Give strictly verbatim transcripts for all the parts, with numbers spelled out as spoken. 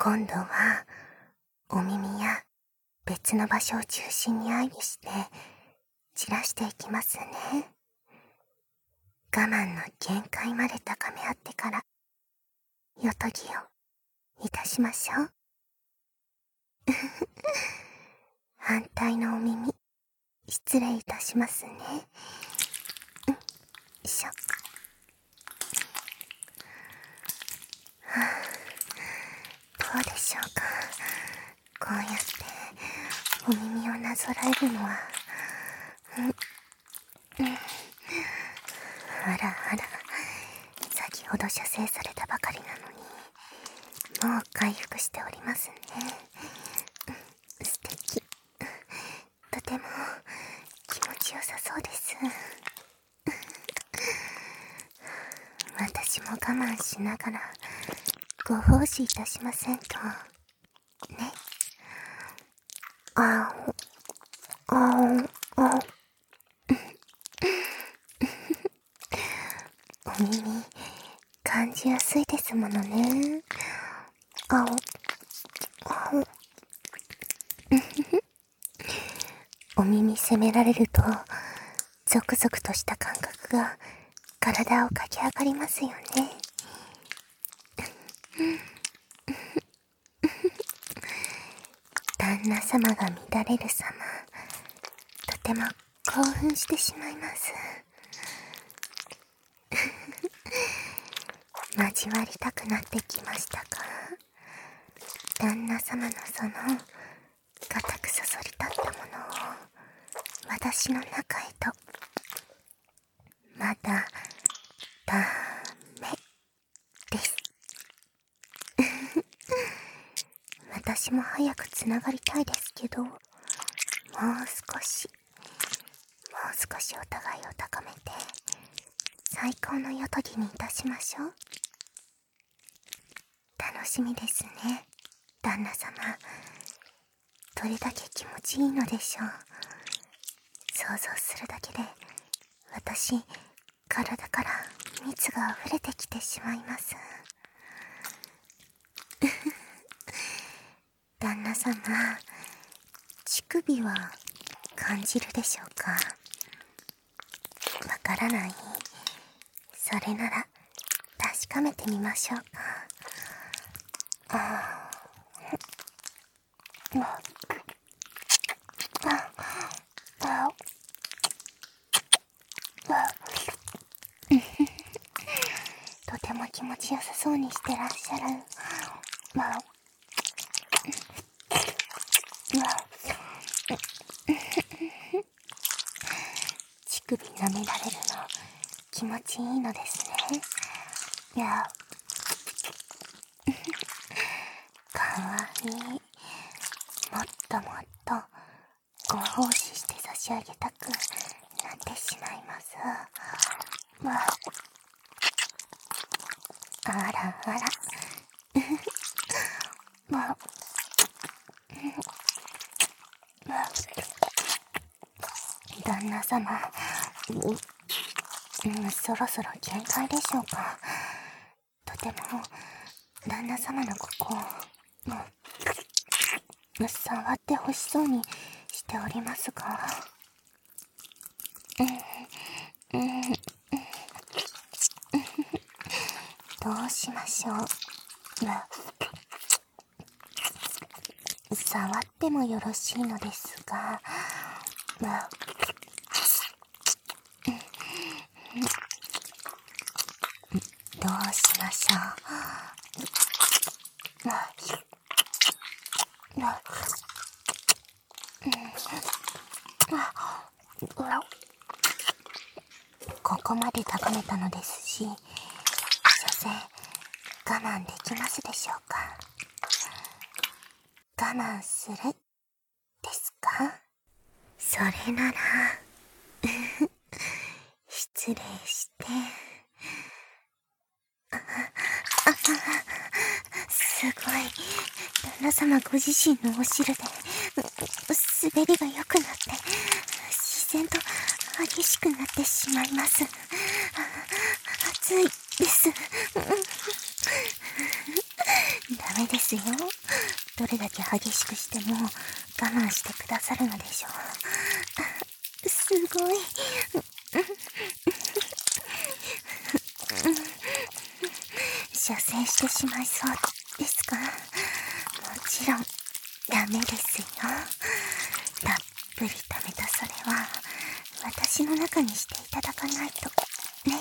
今度はお耳や別の場所を中心に愛にして散らしていきますね。我慢の限界まで高め合ってからよとぎをいたしましょう。反対のお耳失礼いたしますね。よいしょ。はあ、どうでしょうか。こうやってお耳をなぞらえるのは、うんうん、あらあら、先ほど射精されたばかりなのにもう回復しておりますね。うん、素敵。とても気持ちよさそうです。私も我慢しながらご奉仕いたしませんとね。あおあおあおお耳感じやすいですものね。あおあおお耳責められるとゾクゾクとした感覚が体を駆け上がりますよね。旦那様が乱れる様、とても興奮してしまいます。交わりたくなってきましたか。旦那様のその固くそそり立ったものを私の中へと。まだダメです。私も早くつながりたいですけど、もう少しもう少しお互いを高めて最高のよとぎにいたしましょう。楽しみですね、旦那様。どれだけ気持ちいいのでしょう。想像するだけで私、体から蜜が溢れてきてしまいます。旦那様、乳首は感じるでしょうか。わからない。それなら確かめてみましょうか。ああ、ああ、ああ、とても気持ちよさそうにしてらっしゃる。まあ、乳首舐められるの気持ちいいのですね。いや、かわいい。もっともっとご奉仕して差し上げたくなってしまいます。わあらあらわ旦那様、うん、そろそろ限界でしょうか。とても旦那様のここを、うん、触ってほしそうにしておりますが、うんうん、どうしましょう。触ってもよろしいのですが、どうしましょう。ここまで高めたのですし、所詮我慢できますでしょうか。我慢するですか。それなら失礼して。ああ、すごい。旦那様ご自身のお汁で滑りが良くなって自然と激しくなってしまいます。熱いです。ダメですよ、 どれだけ激しくしても我慢してくださるのでしょう。すごい。射精してしまいそうですか？もちろんダメですよ。たっぷり溜めたそれは私の中にしていただかないとね。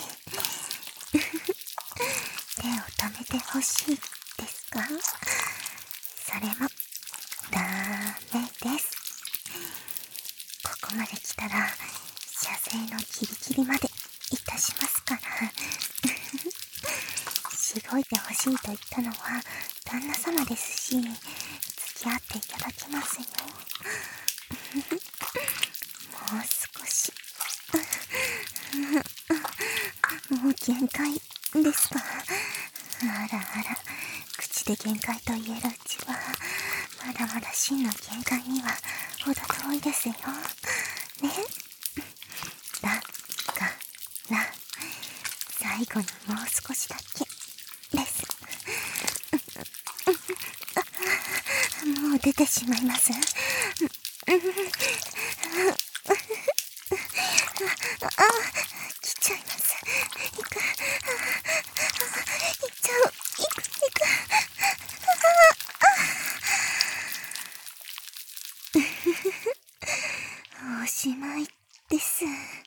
手を止めてほしいですか？それもダメです。ここまで来たら射精のギリギリまでいたしますから。しごいてほしいと言ったのは旦那様ですし、付き合っていただきますよ。もう少し。もう限界ですか？あらあら、口で限界と言えるうちはまだまだ真の限界にはほど遠いですよね。だから最後にもう少しだけです。もう出てしまいます。あ、来ちゃいます。行く。行っちゃう。行く、行く。おしまいです。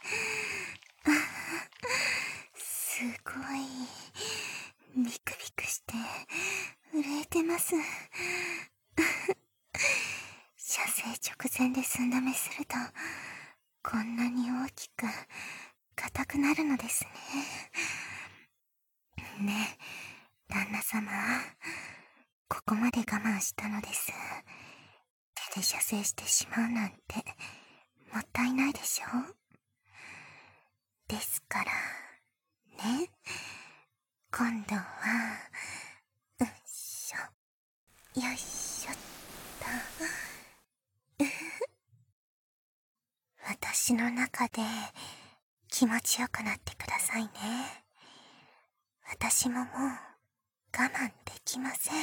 すごいビクビクして震えてます。射精直前で寸止めするとこんなに大きく硬くなるのですね。ねえ旦那様、ここまで我慢したのです。手で射精してしまうなんてもったいないでしょ。ですからね、今度はよいしょよいしょっと。私の中で気持ちよくなってくださいね。私ももう我慢できません。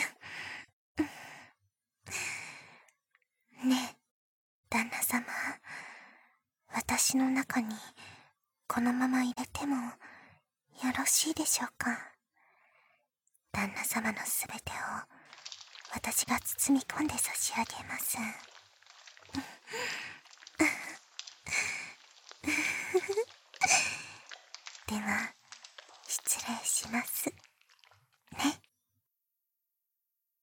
ねえ旦那様、私の中にこのまま入れてもよろしいでしょうか？旦那様のすべてを私が包み込んで差し上げます。